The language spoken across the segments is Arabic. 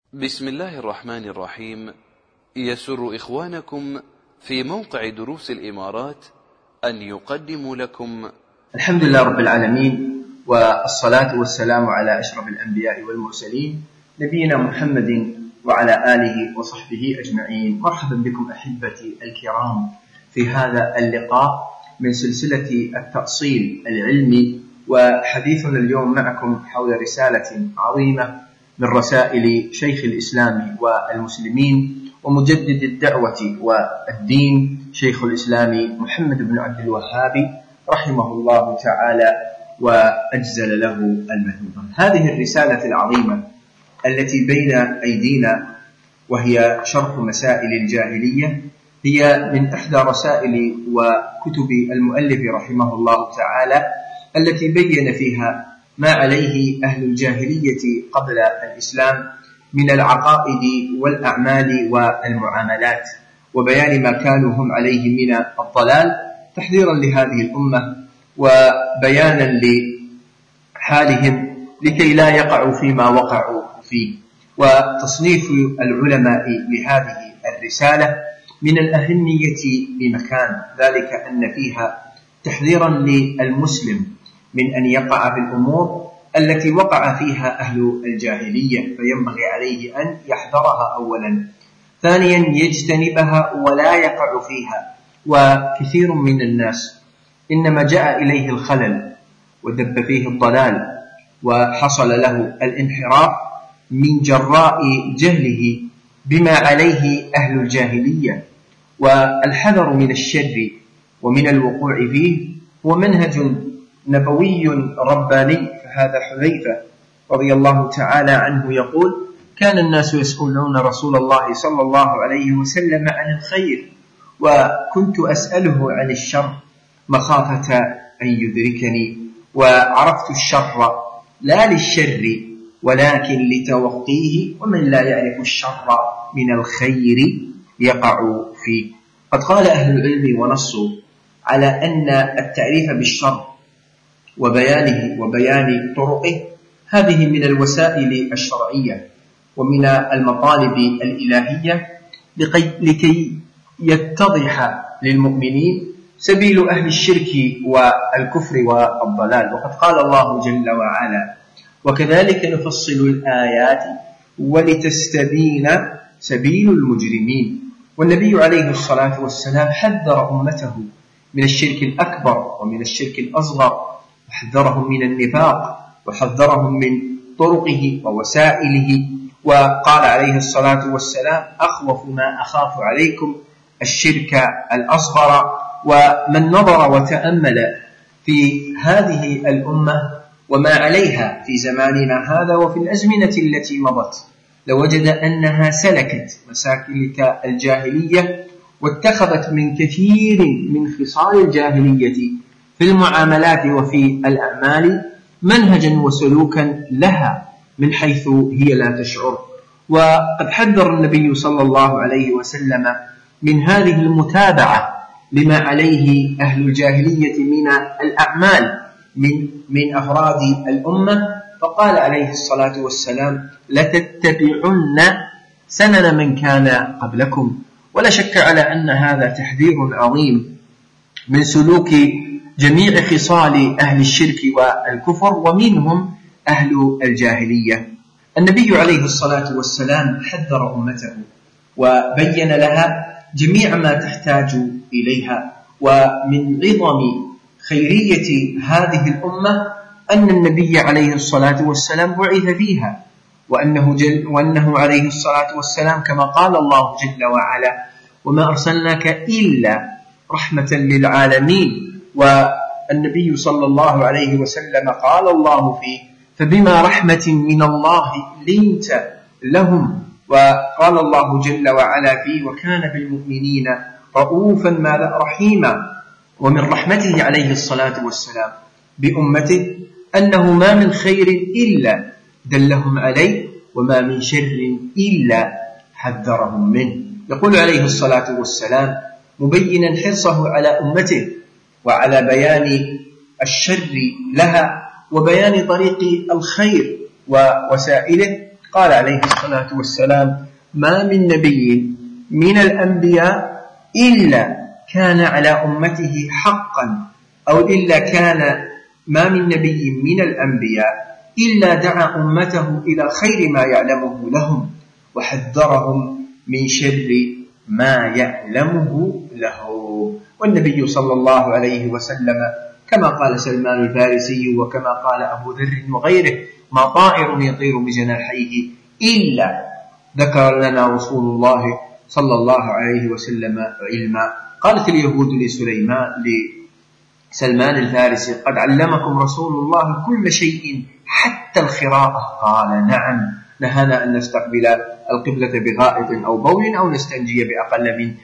بسم الله الرحمن الرحيم. يسر إخوانكم في موقع دروس الإمارات أن يقدموا لكم الحمد لله رب العالمين، والصلاة والسلام على أشرف الأنبياء والمرسلين نبينا محمد وعلى آله وصحبه أجمعين. مرحبا بكم أحبتي الكرام في هذا اللقاء من سلسلة التأصيل العلمي، وحديثنا اليوم معكم حول رسالة عظيمة من رسائل شيخ الإسلام والمسلمين ومجدد الدعوة والدين شيخ الإسلام محمد بن عبد الوهاب رحمه الله تعالى وأجزل له المثوبة. هذه الرسالة العظيمة التي بين أيدينا وهي شرح مسائل الجاهلية هي من إحدى رسائل وكتب المؤلف رحمه الله تعالى التي بين فيها ما عليه أهل الجاهلية قبل الإسلام من العقائد والأعمال والمعاملات، وبيان ما كانوا هم عليه من الضلال، تحذيرا لهذه الأمة وبيانا لحالهم لكي لا يقعوا فيما وقعوا فيه. وتصنيف العلماء لهذه الرسالة من الأهمية بمكان، ذلك أن فيها تحذيرا للمسلم من أن يقع في الأمور التي وقع فيها أهل الجاهلية، فينبغي عليه أن يحذرها أولا، ثانيا يجتنبها ولا يقع فيها. وكثير من الناس إنما جاء إليه الخلل ودب فيه الضلال وحصل له الانحراف من جراء جهله بما عليه أهل الجاهلية. والحذر من الشر ومن الوقوع فيه هو منهج نبوي رباني. فهذا حذيفة رضي الله تعالى عنه يقول: كان الناس يسألون رسول الله صلى الله عليه وسلم عن الخير، وكنت أسأله عن الشر مخافة أن يدركني، وعرفت الشر لا للشر ولكن لتوقيه، ومن لا يعرف الشر من الخير يقع فيه. قد قال أهل العلم ونصوا على أن التعريف بالشر وبيانه وبيان طرقه هذه من الوسائل الشرعية ومن المطالب الإلهية لكي يتضح للمؤمنين سبيل أهل الشرك والكفر والضلال. وقد قال الله جل وعلا: وكذلك نفصل الآيات ولتستبين سبيل المجرمين. والنبي عليه الصلاة والسلام حذر أمته من الشرك الأكبر ومن الشرك الأصغر، وحذرهم من النفاق، وحذرهم من طرقه ووسائله، وقال عليه الصلاة والسلام: أخوف ما أخاف عليكم الشرك الأصغر. ومن نظر وتأمل في هذه الأمة وما عليها في زماننا هذا وفي الأزمنة التي مضت لوجد أنها سلكت مسالك الجاهلية، واتخذت من كثير من خصال الجاهلية في المعاملات وفي الأعمال منهجا وسلوكا لها من حيث هي لا تشعر. وقد حذر النبي صلى الله عليه وسلم من هذه المتابعة لما عليه أهل الجاهلية من الأعمال من أفراد الأمة، فقال عليه الصلاة والسلام: لتتبعن سنن من كان قبلكم. ولا شك على أن هذا تحذير عظيم من سلوك جميع خصال أهل الشرك والكفر ومنهم أهل الجاهلية. النبي عليه الصلاة والسلام حذر أمته وبين لها جميع ما تحتاج إليها. ومن عظم خيرية هذه الأمة أن النبي عليه الصلاة والسلام بعث فيها، وأنه عليه الصلاة والسلام كما قال الله جل وعلا: وما أرسلناك إلا رحمة للعالمين. والنبي صلى الله عليه وسلم قال الله فيه: فبما رحمة من الله لنت لهم. وقال الله جل وعلا فيه: وكان بالمؤمنين رؤوفا رحيما. ومن رحمته عليه الصلاة والسلام بأمته أنه ما من خير إلا دلهم عليه، وما من شر إلا حذرهم منه. يقول عليه الصلاة والسلام مبينا حرصه على أمته وعلى بيان الشر لها وبيان طريق الخير ووسائله: قال عليه الصلاة والسلام: ما من نبي من الأنبياء إلا كان على أمته حقا، أو إلا كان ما من نبي من الأنبياء إلا دعا أمته إلى خير ما يعلمه لهم وحذرهم من شر ما يعلمه له. والنبي صلى الله عليه وسلم كما قال سلمان الفارسي وكما قال أبو ذر وغيره: ما طائر يطير بجناحيه إلا ذكر لنا رسول الله صلى الله عليه وسلم علما. قالت اليهود لسلمان الفارسي: قد علمكم رسول الله كل شيء حتى الخراءة. قال: نعم، نهانا أن نستقبل القبلة بغائط أو بول أو نستنجي بأقل من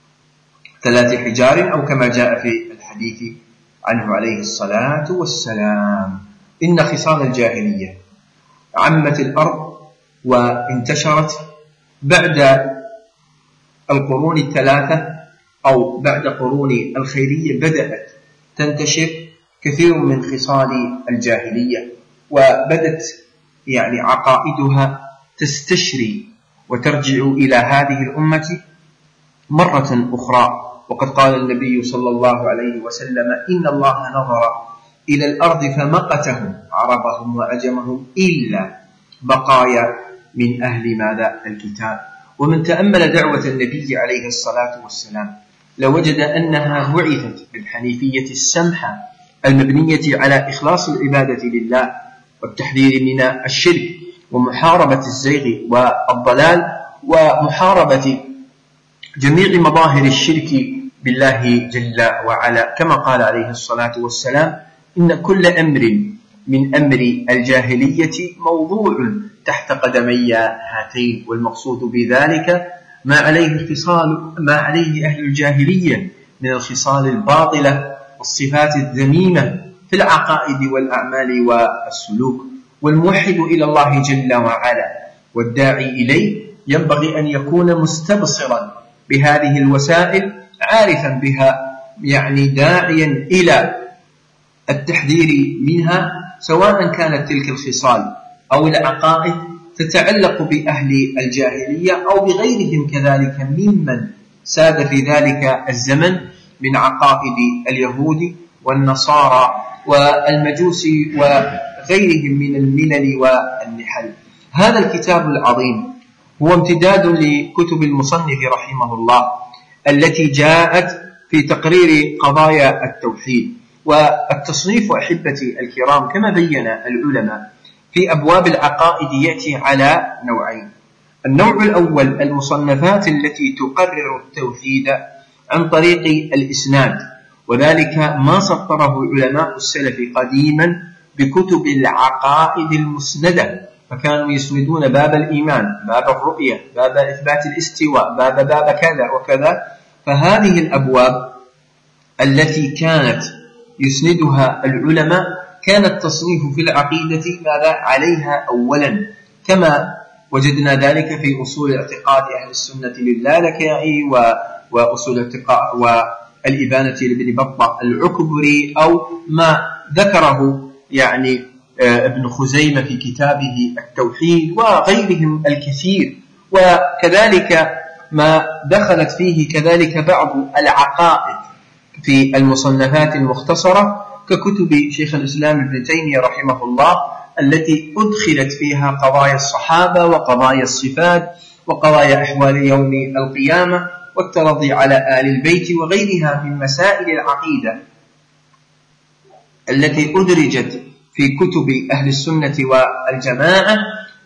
3 حجار، أو كما جاء في الحديث عنه عليه الصلاة والسلام. إن خصال الجاهلية عمت الأرض وانتشرت بعد القرون الثلاثة، أو بعد قرون الخيرية بدأت تنتشر كثير من خصال الجاهلية، وبدت عقائدها تستشري وترجع إلى هذه الأمة مرة أخرى. وقد قال النبي صلى الله عليه وسلم: إن الله نظر إلى الأرض فمقتهم عربهم وعجمهم إلا بقايا من أهل ماذا؟ الكتاب. ومن تأمل دعوة النبي عليه الصلاة والسلام لوجد أنها بعثت بالحنيفية السمحة المبنية على إخلاص العبادة لله والتحذير من الشرك ومحاربة الزيغ والضلال ومحاربة جميع مظاهر الشرك بالله جل وعلا، كما قال عليه الصلاة والسلام: إن كل أمر من أمر الجاهلية موضوع تحت قدمي هاتين. والمقصود بذلك ما عليه أهل الجاهلية من الخصال الباطلة والصفات الذميمة في العقائد والأعمال والسلوك. والموحد إلى الله جل وعلا والداعي إليه ينبغي أن يكون مستبصرا بهذه الوسائل، عارفا بها، داعيا إلى التحذير منها، سواء كانت تلك الخصال أو العقائد تتعلق بأهل الجاهلية أو بغيرهم كذلك ممن ساد في ذلك الزمن من عقائد اليهود والنصارى والمجوس وغيرهم من الملل والنحل. هذا الكتاب العظيم هو امتداد لكتب المصنف رحمه الله التي جاءت في تقرير قضايا التوحيد. والتصنيف أحبتي الكرام كما بين العلماء في أبواب العقائد يأتي على نوعين: النوع الأول المصنفات التي تقرر التوحيد عن طريق الإسناد، وذلك ما سطره علماء السلف قديما بكتب العقائد المسندة، فكانوا يسندون باب الإيمان، باب الرؤية، باب إثبات الاستواء، باب كذا وكذا. فهذه الأبواب التي كانت يسندها العلماء كان التصنيف في العقيدة ماذا عليها أولا، كما وجدنا ذلك في أصول اعتقاد أهل السنة للالكائي وأصول اعتقاد والإبانة لابن بطة العكبري، أو ما ذكره ابن خزيمة في كتابه التوحيد وغيرهم الكثير. وكذلك ما دخلت فيه كذلك بعض العقائد في المصنفات المختصرة ككتب شيخ الإسلام ابن تيمية رحمه الله التي أدخلت فيها قضايا الصحابة وقضايا الصفات وقضايا أحوال يوم القيامة والترضي على آل البيت وغيرها من مسائل العقيدة التي أدرجت في كتب أهل السنة والجماعة،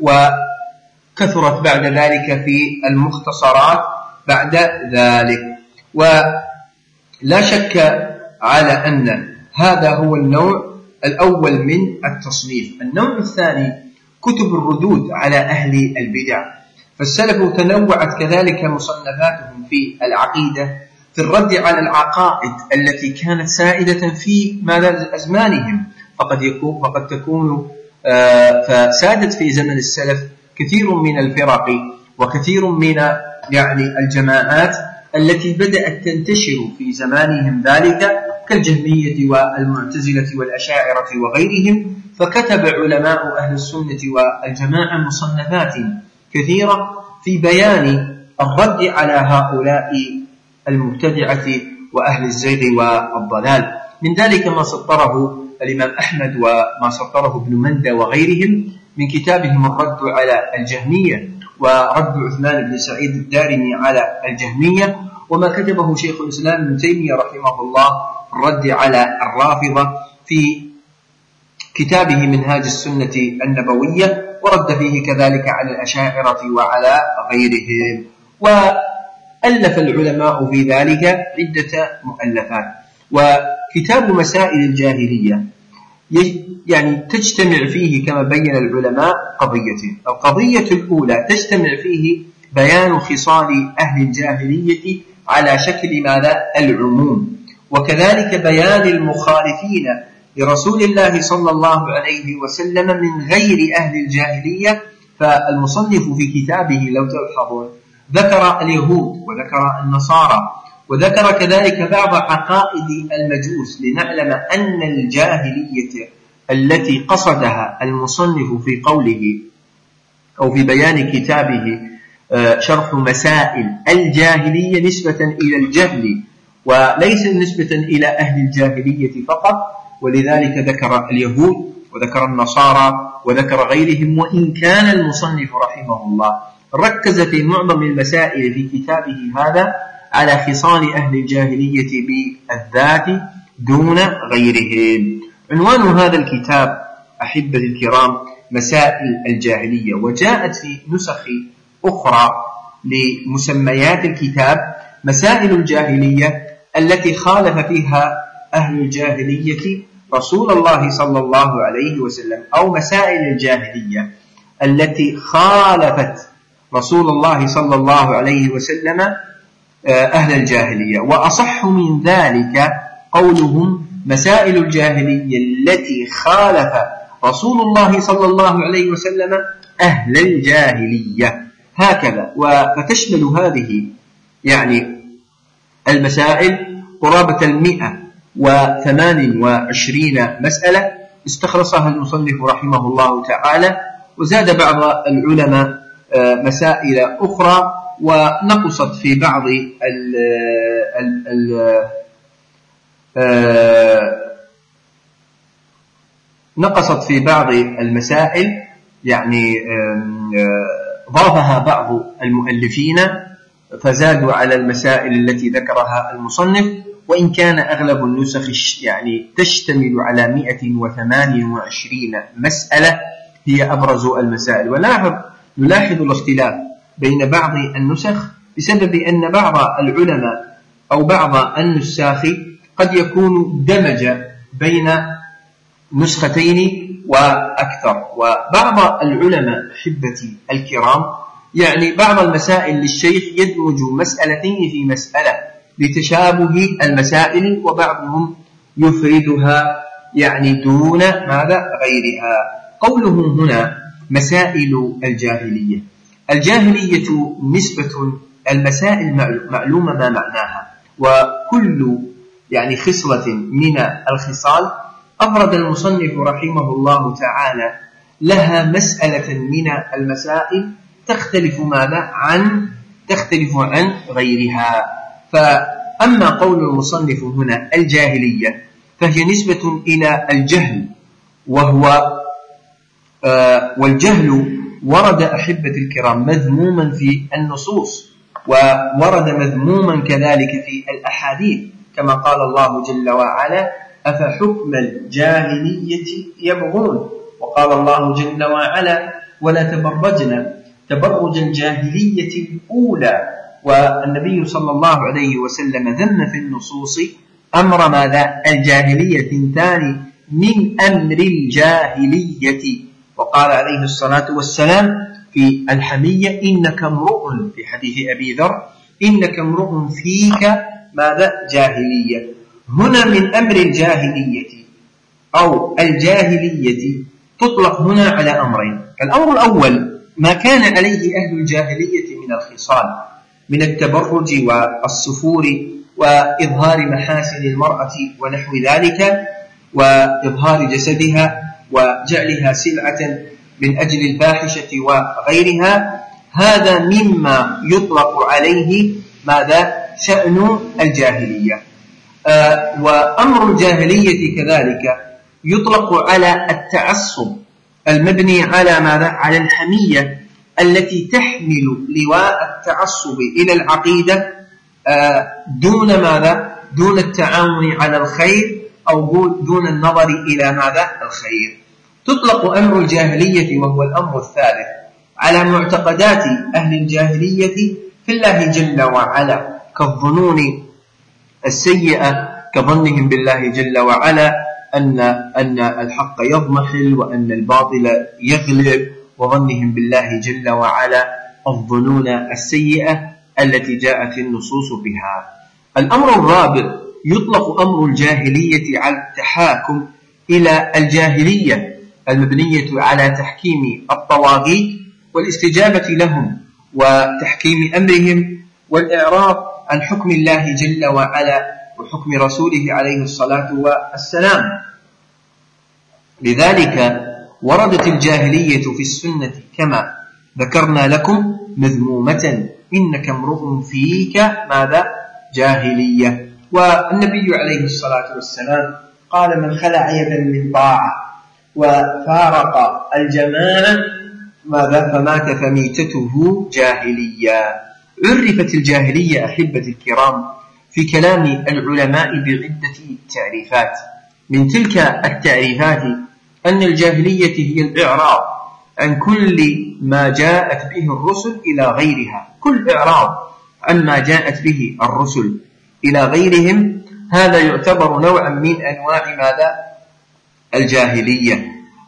وكثرت بعد ذلك في المختصرات بعد ذلك. ولا شك على أن هذا هو النوع الأول من التصنيف. النوع الثاني كتب الردود على أهل البدع، فالسلف تنوعت كذلك مصنفاتهم في العقيدة في الرد على العقائد التي كانت سائدة في أزمانهم، فقد تكون فسادت في زمن السلف كثير من الفرق وكثير من الجماعات التي بدأت تنتشر في زمانهم ذلك كالجهمية والمعتزلة والأشاعرة وغيرهم. فكتب علماء أهل السنة والجماعة مصنفات كثيرة في بيان الرد على هؤلاء المبتدعة وأهل الزيغ والضلال. من ذلك ما سطره الإمام أحمد وما سطره ابن مندى وغيرهم من كتابهم الرد على الجهمية ورد عثمان بن سعيد الدارمي على الجهمية، وما كتبه شيخ الإسلام ابن تيمية رحمه الله الرد على الرافضة في كتابه منهاج السنة النبوية، ورد فيه كذلك على الأشاعرة وعلى غيرهم. وألف العلماء في ذلك عدة مؤلفات. وكتاب مسائل الجاهلية يعني تجتمع فيه كما بين العلماء قضيتين. القضية الأولى تجتمع فيه بيان خصال أهل الجاهلية على شكل ماذا؟ العموم، وكذلك بيان المخالفين لرسول الله صلى الله عليه وسلم من غير أهل الجاهلية. فالمصنف في كتابه لو تلحظون ذكر اليهود وذكر النصارى وذكر كذلك بعض عقائد المجوس، لنعلم أن الجاهلية التي قصدها المصنف في قوله أو في بيان كتابه شرح مسائل الجاهلية نسبة إلى الجهل وليس نسبة إلى أهل الجاهلية فقط، ولذلك ذكر اليهود وذكر النصارى وذكر غيرهم. وإن كان المصنف رحمه الله ركز في معظم المسائل في كتابه هذا على خصال أهل الجاهلية بالذات دون غيرهم. عنوان هذا الكتاب أحبة الكرام مسائل الجاهلية، وجاءت في نسخ أخرى لمسميات الكتاب مسائل الجاهلية التي خالف فيها أهل الجاهلية رسول الله صلى الله عليه وسلم، أو مسائل الجاهلية التي خالفت رسول الله صلى الله عليه وسلم أهل الجاهلية. وأصح من ذلك قولهم مسائل الجاهلية التي خالف رسول الله صلى الله عليه وسلم أهل الجاهلية، هكذا. فتشمل هذه يعني المسائل قرابة 128 مسألة استخلصها المصنف رحمه الله تعالى، وزاد بعض العلماء مسائل أخرى ونقصت في بعض نقصت في بعض المسائل، يعني ضافها بعض المؤلفين فزادوا على المسائل التي ذكرها المصنف، وإن كان أغلب النسخ يعني تشتمل على 128 مسألة هي أبرز المسائل. نلاحظ الاختلاف بين بعض النسخ بسبب أن بعض العلماء أو بعض النساخ قد يكون دمج بين نسختين وأكثر، وبعض العلماء أحبتي الكرام يعني بعض المسائل للشيخ يدمج مسألتين في مسألة لتشابه المسائل، وبعضهم يفردها يعني دون ماذا غيرها. قولهم هنا مسائل الجاهلية، الجاهلية نسبة المسائل معلومة ما معناها، وكل يعني خصلة من الخصال أفرد المصنف رحمه الله تعالى لها مسألة من المسائل تختلف عن غيرها. فأما قول المصنف هنا الجاهلية فهي نسبة إلى الجهل، والجهل ورد أحبة الكرام مذموما في النصوص، وورد مذموما كذلك في الأحاديث، كما قال الله جل وعلا أفحكم الجاهلية يبغون، وقال الله جل وعلا ولا تبرجنا تبرج الجاهلية الأولى. والنبي صلى الله عليه وسلم ذم في النصوص أمر ماذا؟ الجاهلية ثاني من أمر الجاهلية، وقال عليه الصلاة والسلام في الحمية إنك امرؤ، في حديث أبي ذر إنك امرؤ فيك ماذا؟ جاهلية. هنا من أمر الجاهلية أو الجاهلية تطلق هنا على أمرين. الأمر الأول ما كان عليه أهل الجاهلية من الخصال من التبرج والسفور وإظهار محاسن المرأة ونحو ذلك، وإظهار جسدها وجعلها سلعة من أجل الفاحشة وغيرها، هذا مما يطلق عليه ماذا؟ شأن الجاهلية. وأمر الجاهلية كذلك يطلق على التعصب المبني على ماذا؟ على الحمية التي تحمل لواء التعصب إلى العقيدة دون ماذا؟ دون التعاون على الخير أو دون النظر إلى ماذا؟ الخير. تطلق أمر الجاهلية وهو الأمر الثالث على معتقدات أهل الجاهلية في الله جل وعلا كالظنون السيئة، كظنهم بالله جل وعلا أن الحق يضمحل وأن الباطل يغلب، وظنهم بالله جل وعلا الظنون السيئة التي جاءت النصوص بها. الأمر الرابع يطلق أمر الجاهلية على التحاكم إلى الجاهلية المبنية على تحكيم الطواغيت والاستجابة لهم وتحكيم أمرهم والإعراض عن حكم الله جل وعلا وحكم رسوله عليه الصلاة والسلام. لذلك وردت الجاهلية في السنة كما ذكرنا لكم مذمومة، إنك امرؤ فيك ماذا؟ جاهلية. والنبي عليه الصلاة والسلام قال: من خلع يدا من طاعة وفارق الجماعة ماذا؟ فمات فميتته جاهلية. عرفت الجاهلية أحبة الكرام في كلام العلماء بعدة تعريفات. من تلك التعريفات أن الجاهلية هي الإعراض عن كل ما جاءت به الرسل إلى غيرها، كل إعراض عن ما جاءت به الرسل إلى غيرهم، هذا يعتبر نوعا من أنواع ماذا؟ الجاهلية.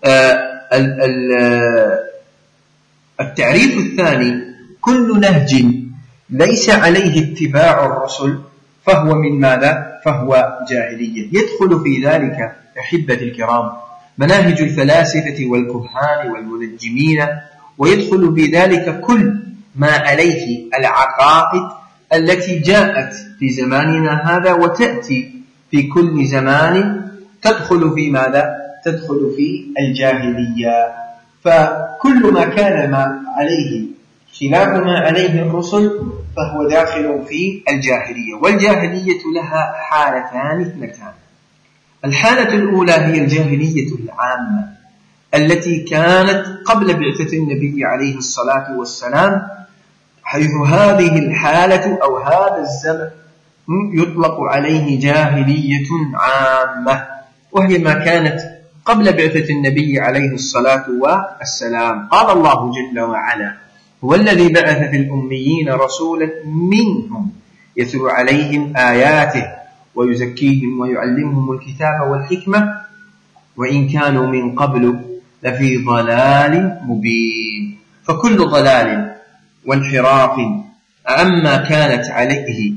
التعريف الثاني: كل نهج ليس عليه اتباع الرسل فهو من ماذا؟ فهو جاهلية. يدخل في ذلك أحبة الكرام مناهج الفلاسفة والكهان والمنجمين، ويدخل في ذلك كل ما عليه العقائد التي جاءت في زماننا هذا وتأتي في كل زمان، تدخل في ماذا؟ تدخل في الجاهلية. فكل ما كان ما عليه خلاف ما عليه الرسل فهو داخل في الجاهلية. والجاهلية لها حالتان اثنتان: الحالة الأولى هي الجاهلية العامة التي كانت قبل بعثة النبي عليه الصلاة والسلام، حيث هذه الحالة أو هذا الزمن يطلق عليه جاهلية عامة، وهي ما كانت قبل بعثة النبي عليه الصلاة والسلام. قال الله جل وعلا: هو الذي بعث في الأميين رسولا منهم يتلو عليهم آياته ويزكيهم ويعلمهم الكتاب والحكمة وإن كانوا من قبل لفي ضلال مبين. فكل ضلال وانحراف عما كانت عليه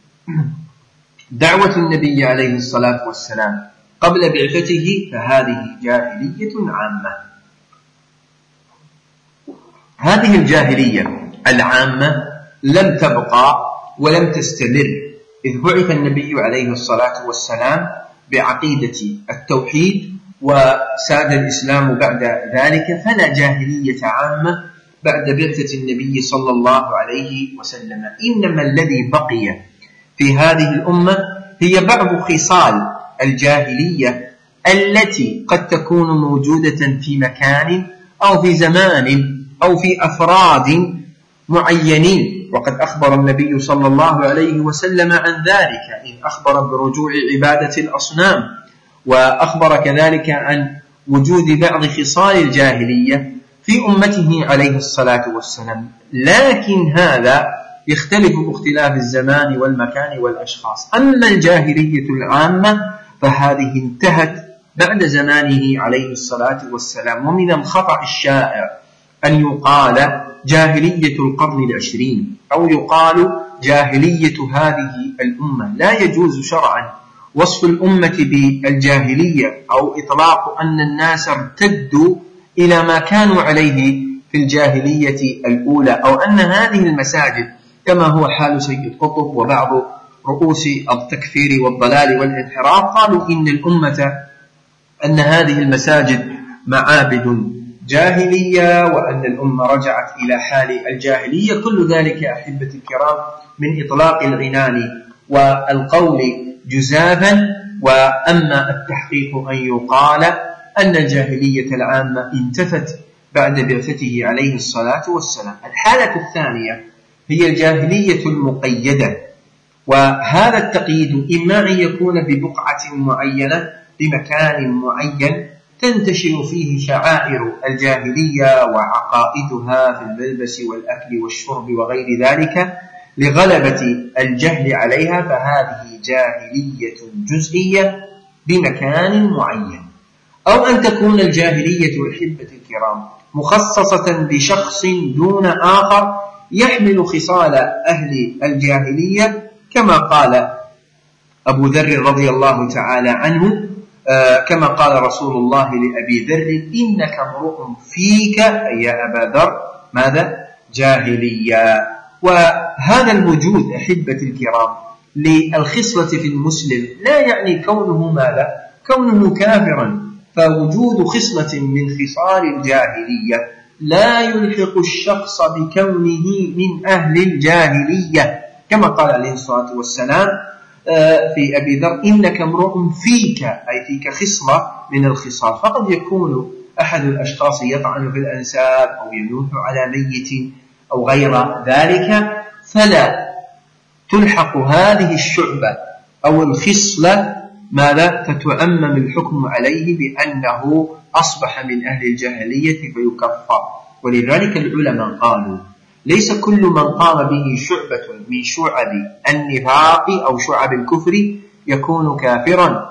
دعوة النبي عليه الصلاة والسلام قبل بعثته فهذه جاهلية عامة. هذه الجاهلية العامة لم تبقى ولم تستمر إذ بعث النبي عليه الصلاة والسلام بعقيدة التوحيد وساد الإسلام بعد ذلك، فلا جاهلية عامة بعد بعثة النبي صلى الله عليه وسلم. إنما الذي بقي في هذه الأمة هي بعض خصال الجاهلية التي قد تكون موجودة في مكان أو في زمان أو في أفراد معينين، وقد أخبر النبي صلى الله عليه وسلم عن ذلك إذ أخبر برجوع عبادة الأصنام، وأخبر كذلك عن وجود بعض خصال الجاهلية في أمته عليه الصلاة والسلام. لكن هذا يختلف باختلاف الزمان والمكان والأشخاص. أما الجاهلية العامة فهذه انتهت بعد زمانه عليه الصلاة والسلام. ومن الخطأ الشائع أن يقال جاهلية القرن العشرين أو يقال جاهلية هذه الأمة. لا يجوز شرعا وصف الأمة بالجاهلية أو إطلاق أن الناس ارتدوا إلى ما كانوا عليه في الجاهلية الأولى، أو أن هذه المساجد كما هو حال سيد قطب وبعض رؤوس التكفير والضلال والانحراف قالوا أن هذه المساجد معابد جاهلية، وأن الأمة رجعت إلى حال الجاهلية. كل ذلك أحبة الكرام من إطلاق العنان والقول جزافا. وأما التحقيق أن يقال أن الجاهلية العامة انتفت بعد بعثته عليه الصلاة والسلام. الحالة الثانية هي الجاهلية المقيدة، وهذا التقييد إما أن يكون ببقعة معينة بمكان معين تنتشر فيه شعائر الجاهلية وعقائدها في الملبس والأكل والشرب وغير ذلك لغلبة الجهل عليها، فهذه جاهلية جزئية بمكان معين. أو أن تكون الجاهلية أحبة الكرام مخصصة بشخص دون آخر يحمل خصال أهل الجاهلية، كما قال أبو ذر رضي الله تعالى عنه، كما قال رسول الله لأبي ذر: إنك امرؤ فيك أي يا أبا ذر ماذا؟ جاهلية. وهذا الوجود أحبة الكرام للخصلة في المسلم لا يعني كونه ماذا؟ كونه كافرا، فوجود خصلة من خصال الجاهلية لا يلحق الشخص بكونه من أهل الجاهلية، كما قال عليه الصلاة والسلام في أبي ذر: إنك امرؤ فيك أي فيك خصلة من الخصال. فقد يكون أحد الأشخاص يطعن في الأنساب أو ينوح على ميت أو غير ذلك، فلا تلحق هذه الشعبة أو الخصلة ماذا؟ فتؤمم الحكم عليه بأنه أصبح من أهل الجاهلية فيكفر. ولذلك العلماء قالوا: ليس كل من قام به شعبة من شعب النفاق أو شعب الكفر يكون كافرا،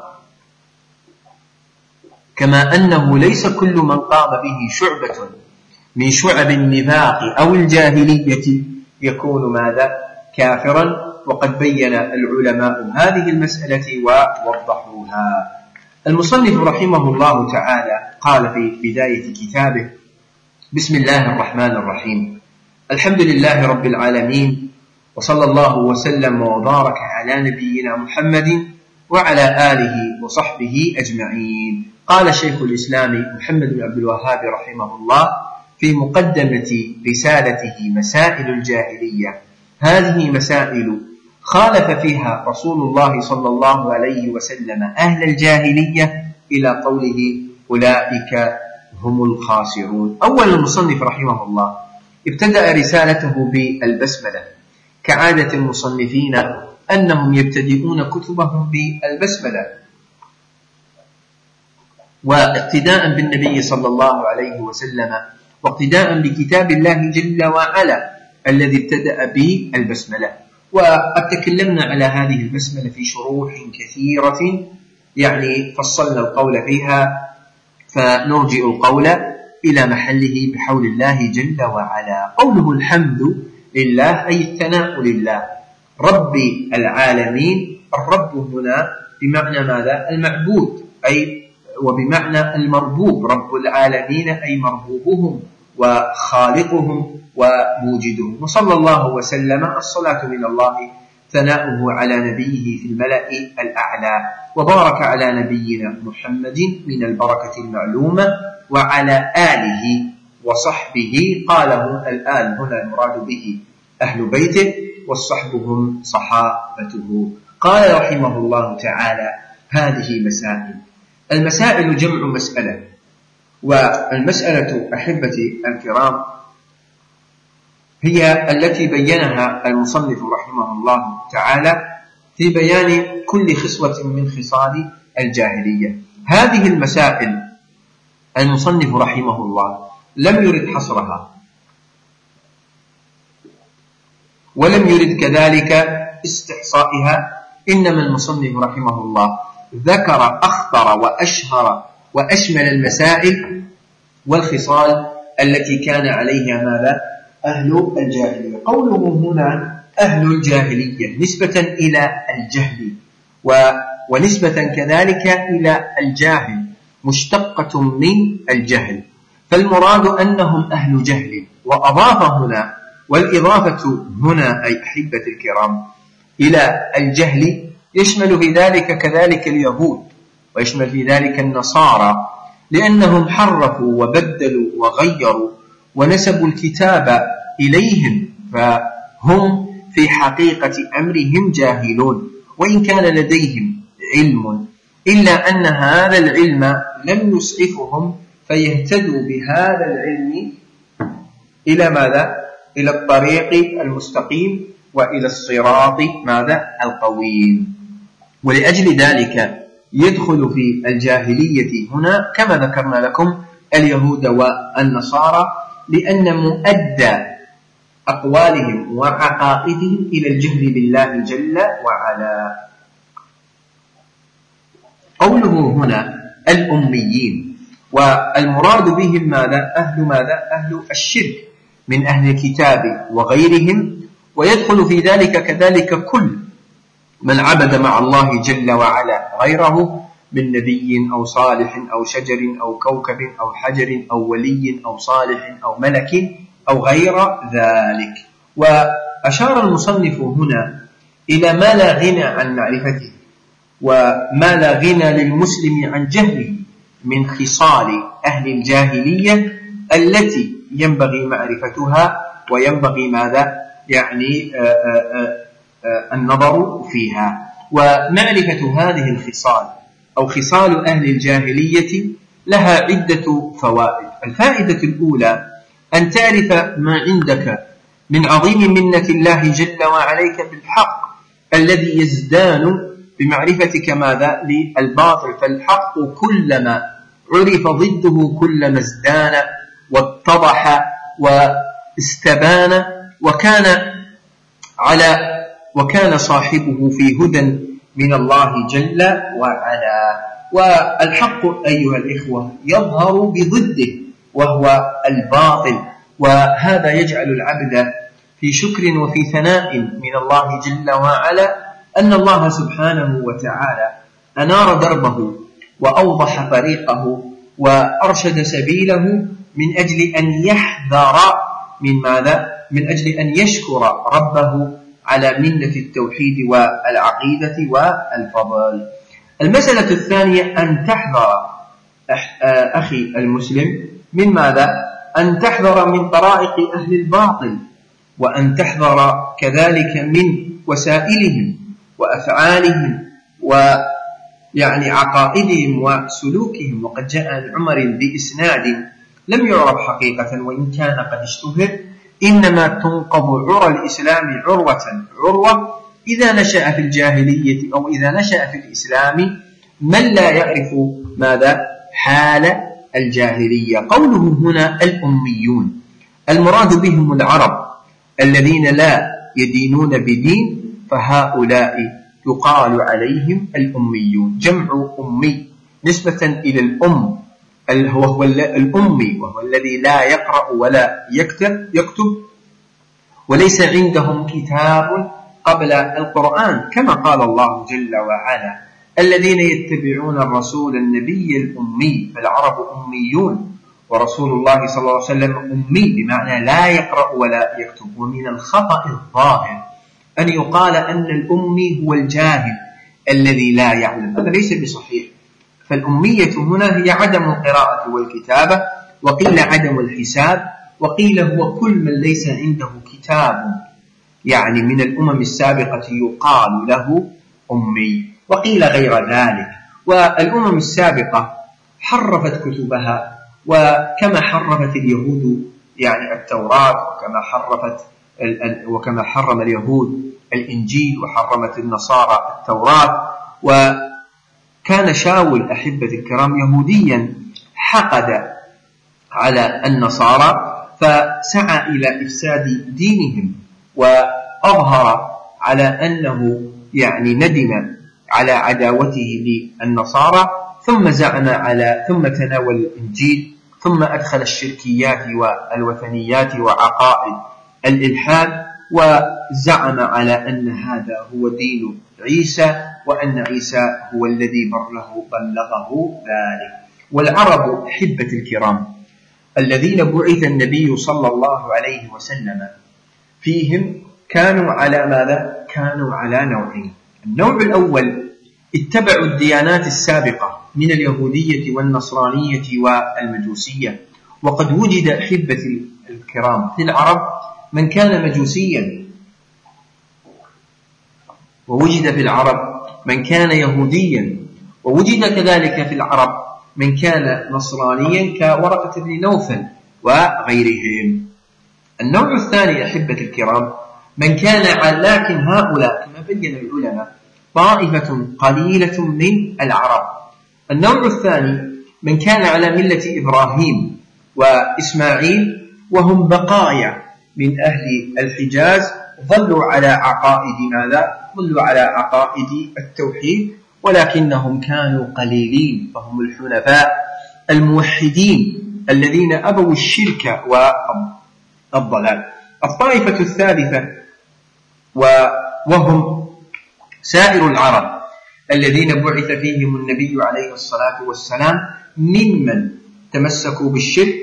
كما أنه ليس كل من قام به شعبة من شعب النفاق أو الجاهلية يكون ماذا؟ كافرا. وقد بين العلماء هذه المسألة ووضحوها. المصنف رحمه الله تعالى قال في بداية كتابه: بسم الله الرحمن الرحيم، الحمد لله رب العالمين، وصلى الله وسلم وبارك على نبينا محمد وعلى آله وصحبه أجمعين. قال شيخ الإسلام محمد بن عبد الوهاب رحمه الله في مقدمة رسالته مسائل الجاهلية: هذه مسائل خالف فيها رسول الله صلى الله عليه وسلم أهل الجاهلية إلى قوله: أولئك هم الخاسرون. أول المصنف رحمه الله ابتدأ رسالته بالبسملة، كعادة المصنفين أنهم يبتدئون كتبهم بالبسملة، واقتداء بالنبي صلى الله عليه وسلم، واقتداء بكتاب الله جل وعلا الذي ابتدأ بالبسملة. وقد تكلمنا على هذه البسملة في شروح كثيرة، يعني فصلنا القول فيها، فنرجع القول إلى محله بحول الله جل وعلا. قوله الحمد لله أي الثناء لله رب العالمين. الرب هنا بمعنى ماذا؟ المعبود، أي وبمعنى المربوب. رب العالمين أي مربوبهم وخالقهم وموجدهم. وصلى الله وسلم، الصلاة من الله ثناؤه على نبيه في الملأ الأعلى، وبارك على نبينا محمد من البركة المعلومة وعلى آله وصحبه. قاله الآن هنا المراد به أهل بيته، والصحب هم صحابته. قال رحمه الله تعالى: هذه مسائل. المسائل جمع مسألة، والمسألة أحبتي الكرام هي التي بينها المصنف رحمه الله تعالى في بيان كل خصلة من خصال الجاهلية. هذه المسائل المصنف رحمه الله لم يرد حصرها، ولم يرد كذلك استحصائها، إنما المصنف رحمه الله ذكر أخطر وأشهر وأشمل المسائل والخصال التي كان عليها ماذا؟ أهل الجاهلية. قوله هنا أهل الجاهلية نسبة إلى الجهل، ونسبة كذلك إلى الجاهل، مشتقة من الجهل، فالمراد أنهم أهل جهل. وأضاف هنا، والإضافة هنا أي أحبة الكرام إلى الجهل يشمل في ذلك كذلك اليهود، ويشمل في ذلك النصارى، لأنهم حرفوا وبدلوا وغيروا ونسبوا الكتاب إليهم، فهم في حقيقة أمرهم جاهلون، وإن كان لديهم علم، إلا أن هذا العلم لم يسعفهم فيهتدوا بهذا العلم إلى ماذا؟ إلى الطريق المستقيم وإلى الصراط ماذا؟ القويم. ولأجل ذلك يدخل في الجاهلية هنا كما ذكرنا لكم اليهود والنصارى، لأن مؤدى أقوالهم وعقائدهم إلى الجهل بالله جل وعلا. قوله هنا الأميين، والمراد بهم ماذا؟ أهل الشرك من أهل الكتاب وغيرهم، ويدخل في ذلك كذلك كل من عبد مع الله جل وعلا غيره من نبي أو صالح أو شجر أو كوكب أو حجر أو ولي أو صالح أو ملك أو غير ذلك. وأشار المصنف هنا إلى ما لا غنى عن معرفته وما لا غنى للمسلم عن جهله من خصال أهل الجاهلية التي ينبغي معرفتها وينبغي ماذا؟ يعني النظر فيها. ومعرفة هذه الخصال أو خصال أهل الجاهلية لها عدة فوائد. الفائدة الأولى أن تعرف ما عندك من عظيم منة الله جل وعليك بالحق الذي يزدان بمعرفتك ماذا؟ للباطل، فالحق كلما عرف ضده كلما ازدان واتضح واستبان وكان صاحبه في هدى من الله جل وعلا. والحق أيها الإخوة يظهر بضده وهو الباطل، وهذا يجعل العبد في شكر وفي ثناء من الله جل وعلا أن الله سبحانه وتعالى أنار دربه وأوضح طريقه وأرشد سبيله من أجل أن يحذر من ماذا؟ من أجل أن يشكر ربه على منة التوحيد والعقيدة والفضل. المسألة الثانية أن تحذر أخي المسلم من ماذا؟ أن تحذر من طرائق أهل الباطل، وأن تحذر كذلك من وسائلهم وأفعالهم ويعني عقائدهم وسلوكهم. وقد جاء عن عمر بإسناد لم يعرف حقيقة وإن كان قد اشتهر: إنما تنقض عرى الإسلام عروة إذا نشأ في الجاهلية أو إذا نشأ في الإسلام من لا يعرف ماذا؟ حال الجاهلية. قوله هنا الأميون المراد بهم العرب الذين لا يدينون بدين، فهؤلاء يقال عليهم الأميون، جمع أمي نسبة إلى الأم وهو الأمي، وهو الذي لا يقرأ ولا يكتب وليس عندهم كتاب قبل القرآن، كما قال الله جل وعلا: الذين يتبعون الرسول النبي الأمي، فالعرب أميون، ورسول الله صلى الله عليه وسلم أمي بمعنى لا يقرأ ولا يكتب. ومن الخطأ الظاهر أن يقال أن الأمي هو الجاهل الذي لا يعلم، هذا ليس بصحيح. فالأمية هنا هي عدم القراءة والكتابة، وقيل عدم الحساب، وقيل هو كل من ليس عنده كتاب، يعني من الأمم السابقة يقال له أمي، وقيل غير ذلك. والأمم السابقة حرفت كتبها، وكما حرفت اليهود يعني التوراة، وكما حرم اليهود الإنجيل وحرمت النصارى التوراة. وكان شاول أحبة الكرام يهوديا حقد على النصارى، فسعى إلى إفساد دينهم، وأظهر على أنه يعني ندم على عداوته للنصارى، ثم ثم تناول الإنجيل، ثم أدخل الشركيات والوثنيات وعقائد الإلحاد، وزعم على أن هذا هو دين عيسى، وأن عيسى هو الذي بلغه ذلك. والعرب أحبة الكرام الذين بعث النبي صلى الله عليه وسلم فيهم كانوا على ماذا؟ كانوا على نوعين. النوع الأول اتبعوا الديانات السابقة من اليهودية والنصرانية والمجوسية. وقد وجد أحبة الكرام في العرب من كان مجوسيا، ووجد في العرب من كان يهوديا، ووجد كذلك في العرب من كان نصرانيا كورقة بن نوفل وغيرهم. النوع الثاني أحبة الكرام من كان لكن هؤلاء كما بين العلماء طائفة قليلة من العرب. النوع الثاني من كان على ملة إبراهيم وإسماعيل، وهم بقايا من أهل الحجاز، ظلوا على عقائد ماذا؟ ظلوا على عقائد التوحيد، ولكنهم كانوا قليلين، فهم الحنفاء الموحدين الذين أبوا الشرك والضلال. الطائفة الثالثة وهم سائر العرب الذين بعث فيهم النبي عليه الصلاة والسلام ممن تمسكوا بالشرك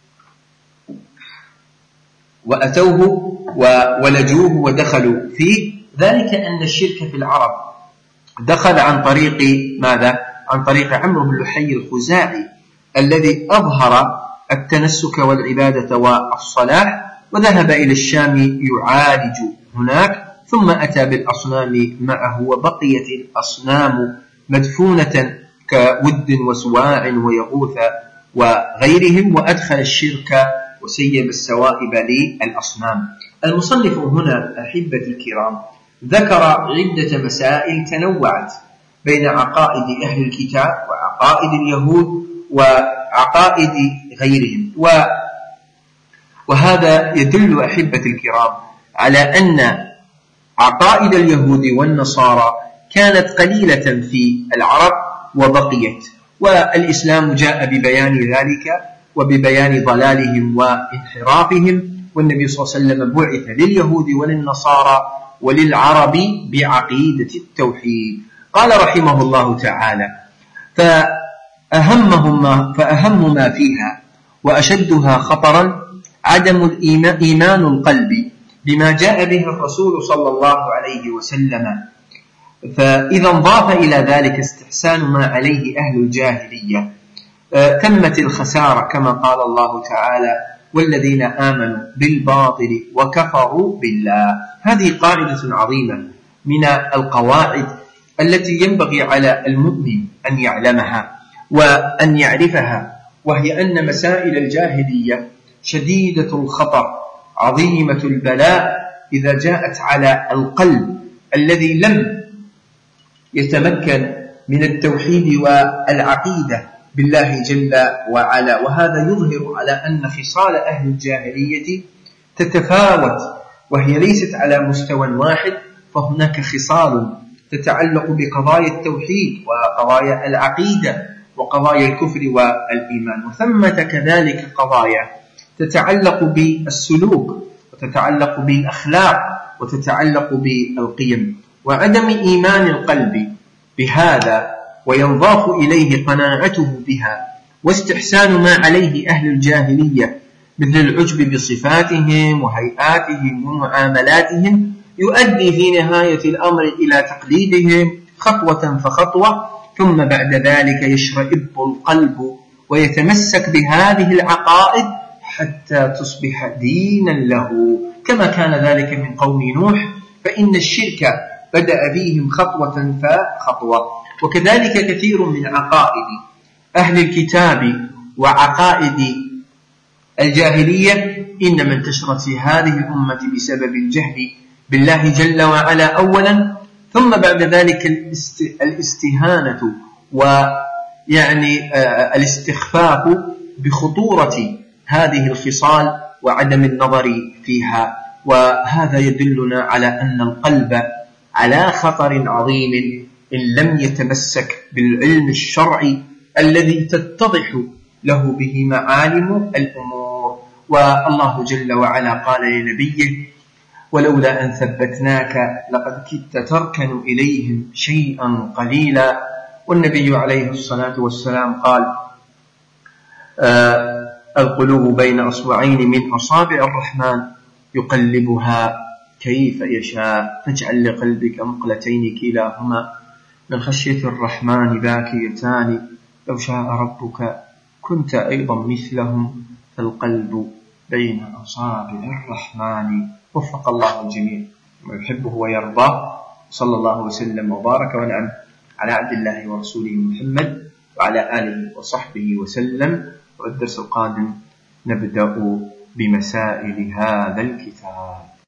وأتوه ولجوه ودخلوا فيه. ذلك أن الشرك في العرب دخل عن طريق ماذا؟ عن طريق عمرو بن لحي الخزاعي الذي أظهر التنسك والعبادة والصلاح، وذهب إلى الشام يعالج هناك، ثم أتى بالأصنام معه، وبقيت الأصنام مدفونة كود وسواع ويغوث وغيرهم، وأدخل الشرك وسيب السوائب للأصنام. المصنف هنا أحبة الكرام ذكر عدة مسائل تنوعت بين عقائد أهل الكتاب وعقائد اليهود وعقائد غيرهم، وهذا يدل أحبة الكرام على أن عقائد اليهود والنصارى كانت قليلة في العرب وبقيت، والإسلام جاء ببيان ذلك وببيان ضلالهم وانحرافهم، والنبي صلى الله عليه وسلم بعث لليهود وللنصارى وللعرب بعقيدة التوحيد. قال رحمه الله تعالى: فأهم ما فيها وأشدها خطرا عدم إيمان القلب بما جاء به الرسول صلى الله عليه وسلم، فإذا انضاف إلى ذلك استحسان ما عليه أهل الجاهلية تمت الخسارة، كما قال الله تعالى: والذين آمنوا بالباطل وكفروا بالله. هذه قاعدة عظيمة من القواعد التي ينبغي على المؤمن أن يعلمها وأن يعرفها، وهي أن مسائل الجاهلية شديدة الخطر عظيمة البلاء إذا جاءت على القلب الذي لم يتمكن من التوحيد والعقيدة بالله جل وعلا. وهذا يظهر على أن خصال أهل الجاهلية تتفاوت، وهي ليست على مستوى واحد، فهناك خصال تتعلق بقضايا التوحيد وقضايا العقيدة وقضايا الكفر والإيمان، وثمة كذلك قضايا تتعلق بالسلوك وتتعلق بالأخلاق وتتعلق بالقيم. وعدم إيمان القلب بهذا وينضاف إليه قناعته بها واستحسان ما عليه أهل الجاهلية مثل العجب بصفاتهم وهيئاتهم ومعاملاتهم يؤدي في نهاية الأمر إلى تقليدهم خطوة فخطوة، ثم بعد ذلك يشرئب القلب ويتمسك بهذه العقائد حتى تصبح دينا له، كما كان ذلك من قوم نوح، فإن الشرك بدأ فيهم خطوة فخطوة. وكذلك كثير من عقائد أهل الكتاب وعقائد الجاهلية إنما انتشرت في هذه الأمة بسبب الجهل بالله جل وعلا أولا، ثم بعد ذلك الاستهانة ويعني الاستخفاف بخطورة هذه الخصال وعدم النظر فيها. وهذا يدلنا على أن القلب على خطر عظيم إن لم يتمسك بالعلم الشرعي الذي تتضح له به معالم الأمور. والله جل وعلا قال لنبيه: ولولا أن ثبتناك لقد كدت تركن إليهم شيئا قليلا. والنبي عليه الصلاة والسلام قال: القلوب بين أصبعين من أصابع الرحمن يقلبها كيف يشاء، فاجعل لقلبك مقلتين كلاهما من خشية الرحمن باكيتان، لو شاء ربك كنت أيضا مثلهم، فالقلب بين أصابع الرحمن. وفق الله الجميع ويحبه ويرضاه. صلى الله وسلم وبارك ونعم على عبد الله ورسوله محمد وعلى آله وصحبه وسلم. والدرس القادم نبدأ بمسائل هذا الكتاب.